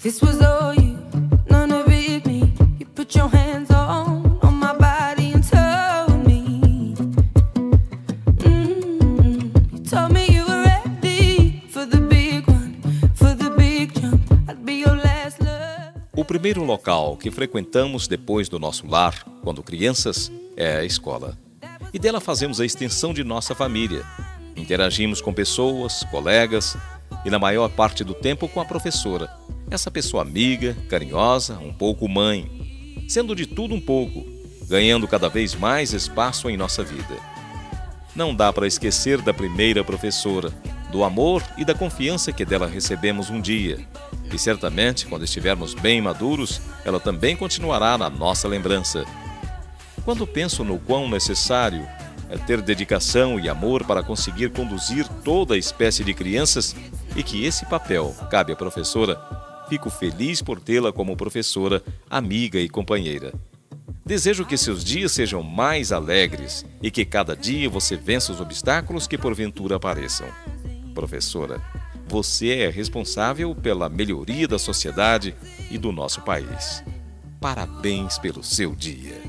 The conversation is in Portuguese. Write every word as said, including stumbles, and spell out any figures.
this was all you, none of it me. You put your hands on, on my body and told me, mm, you told me you were ready for the big one, for the big jump. I'd be your last love. O primeiro local que frequentamos depois do nosso lar, quando crianças, é a escola. E dela fazemos a extensão de nossa família. Interagimos com pessoas, colegas e, na maior parte do tempo, com a professora. Essa pessoa amiga, carinhosa, um pouco mãe, sendo de tudo um pouco, ganhando cada vez mais espaço em nossa vida. Não dá para esquecer da primeira professora, do amor e da confiança que dela recebemos um dia. E certamente, quando estivermos bem maduros, ela também continuará na nossa lembrança. Quando penso no quão necessário é ter dedicação e amor para conseguir conduzir toda a espécie de crianças e que esse papel cabe à professora, fico feliz por tê-la como professora, amiga e companheira. Desejo que seus dias sejam mais alegres e que cada dia você vença os obstáculos que porventura apareçam. Professora, você é responsável pela melhoria da sociedade e do nosso país. Parabéns pelo seu dia.